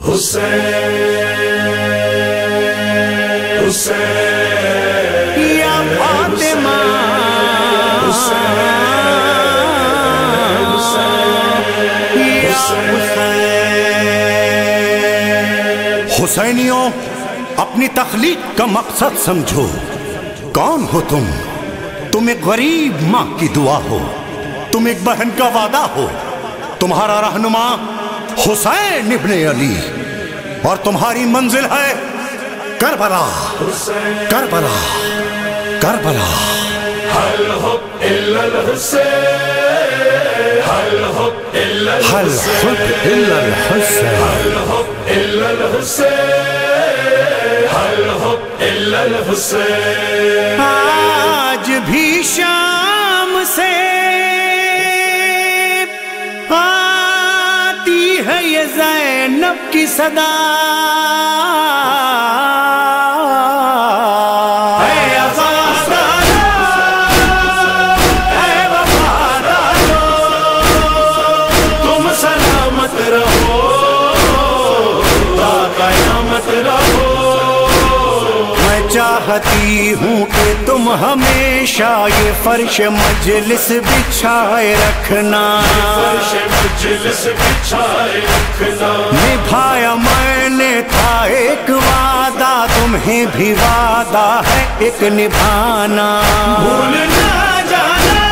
یا فاطمہ حسینیوں، اپنی تخلیق کا مقصد سمجھو۔ کون ہو تم؟ تم ایک غریب ماں کی دعا ہو، تم ایک بہن کا وعدہ ہو۔ تمہارا رہنما حسین ابن علی، اور تمہاری منزل ہے کربلا، کربلا، کربلا۔ هل حب إلا الحسين، هل حب إلا الحسين، هل حب إلا الحسين، هل حب إلا الحسين۔ آج بھی شام سے آتی ہے یہ زینب کی صدا، چاہتی ہوں کہ تم ہمیشہ یہ فرش مجلس بچھائے رکھنا، فرش مجلس بچھائے رکھنا۔ نبھایا میں نے تھا ایک وعدہ، تمہیں بھی وعدہ ہے ایک نبھانا۔ بھول نہ جانا،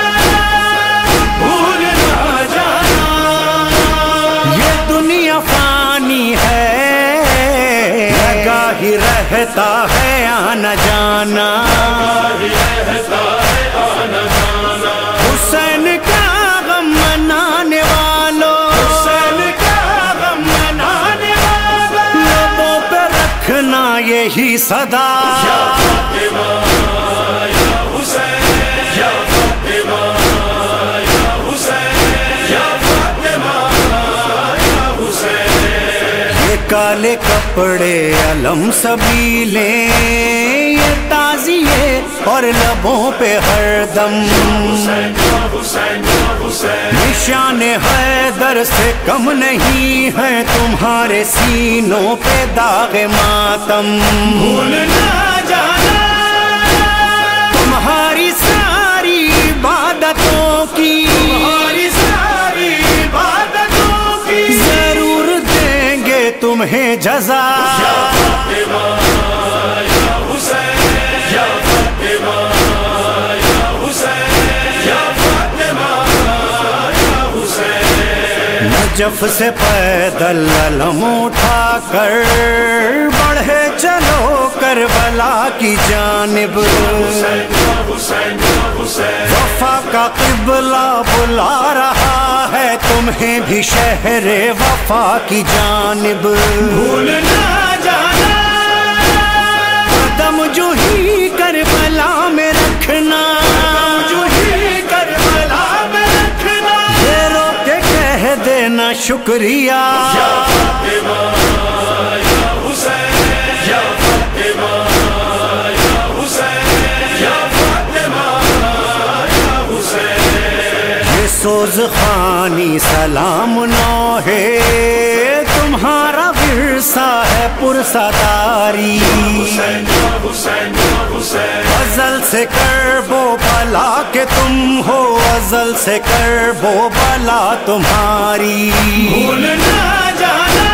بھول نہ جانا، یہ دنیا فانی ہے، لگا ہی رہتا ہے آنا جانا، رہتا ہے آنا جانا۔ حسین کا غم منانے والوں، حسین کا غم منانے والا، لبوں پہ رکھنا یہی صدا، یا فاطمہ یا حسین، یا فاطمہ یا حسین، یا فاطمہ یا حسین۔ یہ کالے کپڑے علم سبیلیں، یہ تعزیے اور لبوں پہ ہر دم حسین یا حسین یا حسین، نشان حیدر سے کم نہیں ہے تمہارے سینوں پہ داغ ماتم۔ بھول نہ جانا، تمہاری ساری عبادتوں کی، تمہاری ساری عبادتوں کی ضرور دیں گے تمہیں جزا۔ یا فاطمہ یا حسین، یا فاطمہ یا حسین، یا فاطمہ یا حسین۔ نجف سے پیدل علم اٹھا کر بڑھے چلو کربلا کی جانب، حسین یا حسین یا حسین، وفا کا قبلہ بلا رہا ہے تمہیں بھی شہر وفا کی جانب۔ بھول نہ جانا، قدم جو ہی کربلا میں رکھنا، جو ہی کربلا میں رکھنا۔ یہ رو کے کہہ دینا شکریہ، یا فاطمہ یا حسین، یا فاطمہ یا حسین، یا فاطمہ یا حسین۔ یہ سوز خوانی سلام نو ہے، تمہارا ورثہ ہے پرسداری، حسین یا حسین یا حسین، ازل سے کرب و بلا کے تم ہو، ازل سے کرب و بلا تمہاری۔ بھول نہ جانا،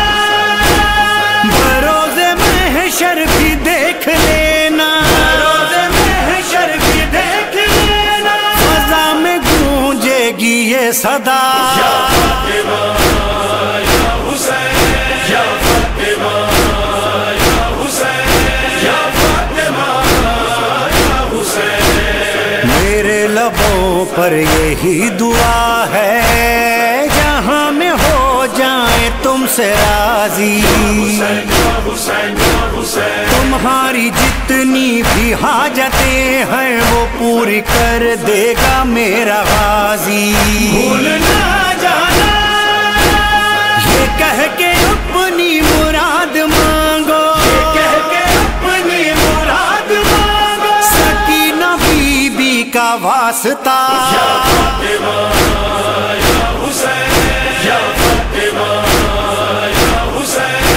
بروز محشر بھی دیکھ لینا، روز محشر بھی دیکھ لینا۔ فضا میں گونجے گی یہ صدا، یا فاطمہ یا حسین، یا فاطمہ یا حسین، یا فاطمہ یا حسین۔ میرے لبوں پر یہی دعا ہے، جہاں میں ہو جائیں تم سے راضی، حسین یا حسین یا حسین، تمہاری جتنی بھی حاجتیں ہیں وہ پوری کر دے گا میرا غازی۔ بھول نہ جانا، یہ کہہ کے اپنی مراد مانگو، کہہ کے اپنی مراد مانگو۔ سکینہ بی بی کا واسطہ، یا فاطمہ یا حسین، یا فاطمہ یا حسین،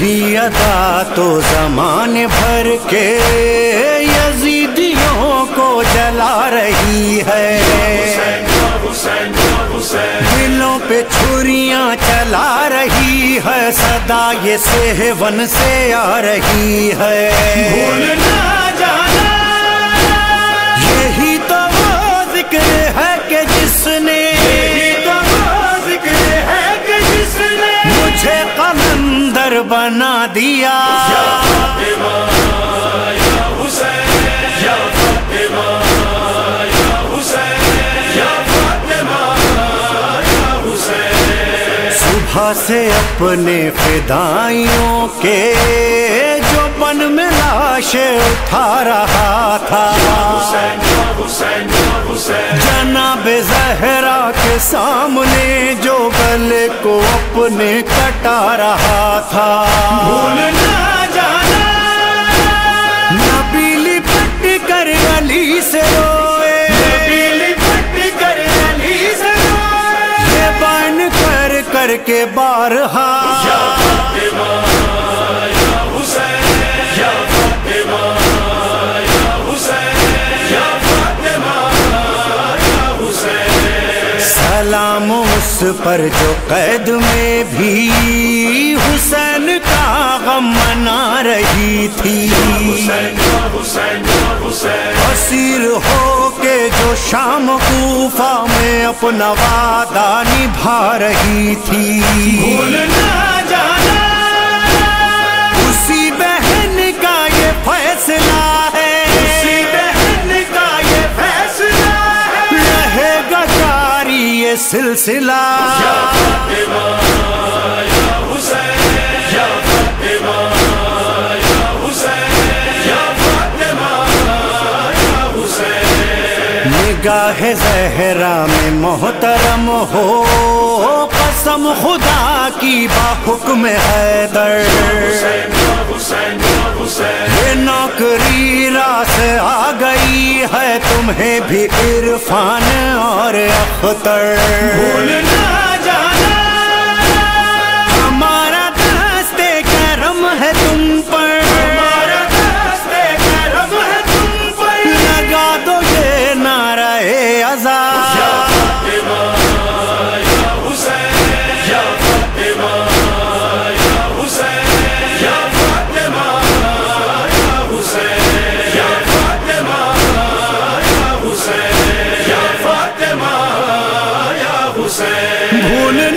یہی ادا تو زمانے بھر کے یزیدیوں کو جلا رہی ہے، دلوں پہ چھریاں چلا رہی ہے، صدا یہ سہون سے آ رہی ہے۔ بھول نہ جانا یہی تو وہ ذکر ہے کہ جس نے مجھے قلندر بنا دیا۔ صبح سے اپنے فدائیوں کے جو بن میں لاشیں اٹھا رہا تھا، جناب زہرا کے سامنے جو گلے کو اپنے کٹا رہا تھا۔ بھول نہ جانا نبی لپٹ کر گلی سے روئے، یہ بان کر کر کے بارہا سلام اس پر جو قید میں بھی حسین کا غم منا رہی تھی، اسیر ہو کے جو شام کوفہ میں اپنا وعدہ نبھا رہی تھی۔ بھول نہ جانا اسی بہن کا یہ فیصلہ ہے، اسی بہن کا یہ فیصلہ ہے، رہے گا جاری یہ سلسلہ۔ نگاہ زہرا میں محترم ہو قسم خدا کی بحکم حیدر، یہ نوکری راس آ گئی ہے تمہیں بھی عرفان اور اختر۔ بھول نہ جانا ہمارا دست کرم ہے تم پر، لگا دو یہ نعرہ عزا۔ بھول